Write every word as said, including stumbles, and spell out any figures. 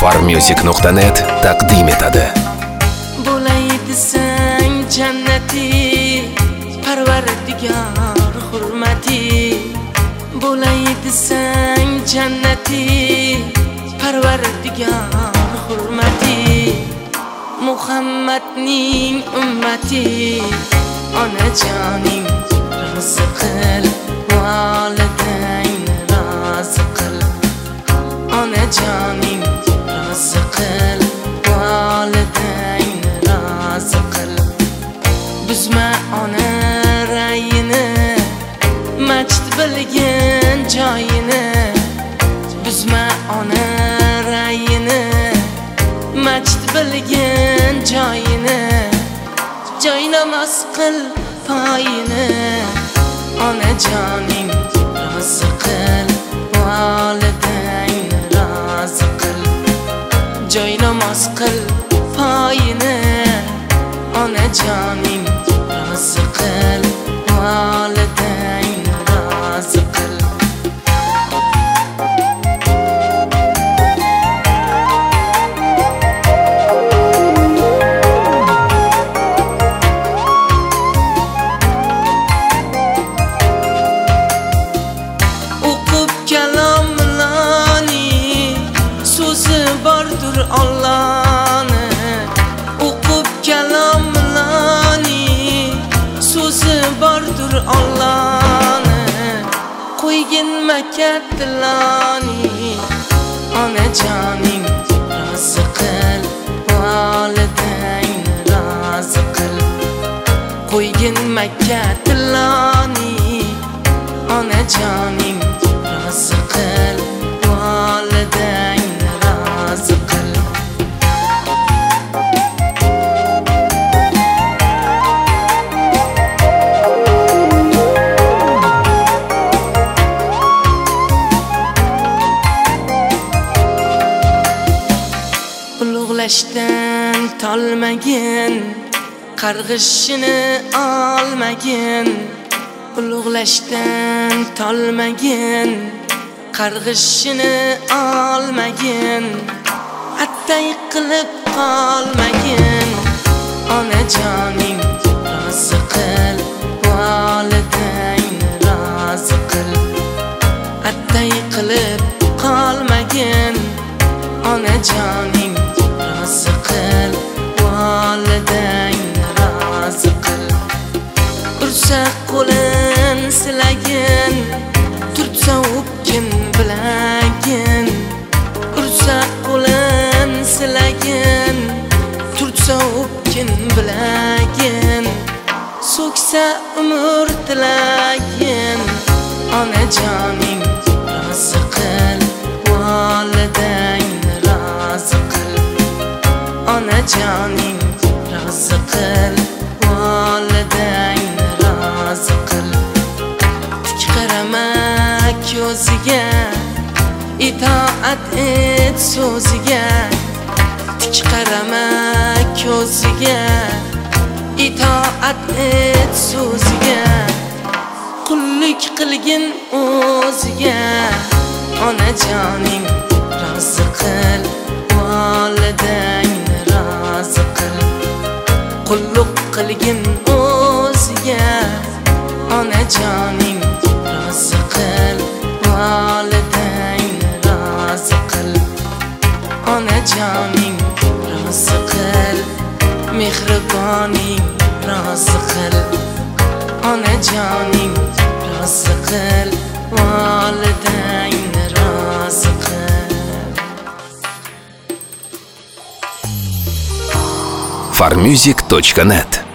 farmusic nuqta net taqdim etadi. Bo'lay desang jannati, Parvardigor hurmati. Bo'lay desang jannati, Parvardigor hurmati. Muhammadning ummati, onajoning rozi qil, volidayni rozi qil. Onajoning rozi qil, volidayni rozi qil. Buzma ona rayini, majd bilgin joyini. Buzma ona rayini, majd bilgin joyini. Joy namoz qil poyini. Onajoning rozi qil, volidayni rozi qil. Joy namoz qil poyini. Onajoning rozi qil, volidayni rozi qil. Allah'ını o'qib kalomlani, so'zi bordir Allah'ını qo'ygin Makka tilani. Onajoning rozi qil, volidayni rozi qil. Qo'ygin Makka tilani. Onajoning rozi qil, volidayni rozi qil. Ulug'lashdan tolmagin, qarg'ishini olmagin. Ulug'lashdan tolmagin, qarg'ishini olmagin. Attay qilib qolmagin. Onajoning rozi qil, volidayni rozi qil. Attay qilib qolmagin. Onajoning rozi qil, volidayni rozi qil. Ursa qo'lin silagin, turtsa o'pgin bilagin. Ursa qo'lin silagin, turtsa o'pgin bilagin. So'ksa umr tilagin. Onajoning rozi qil, volidayni rozi qil. Onajoning rozi qil, volidayni rozi qil. Tik qarama ko'ziga, itoat et so'ziga. Tik qarama ko'ziga, itoat et so'ziga. Qullik qilgin o'ziga. Onajoning rozi qil, volidayni rozi qil. Qulluq qilgin o'ziga. Onajoning rozi qil, volidayni rozi qil. Onajoning rozi qil, mehriboning rozi qil. Onajoning rozi qil, volidayni rozi qil. farmusic nuqta net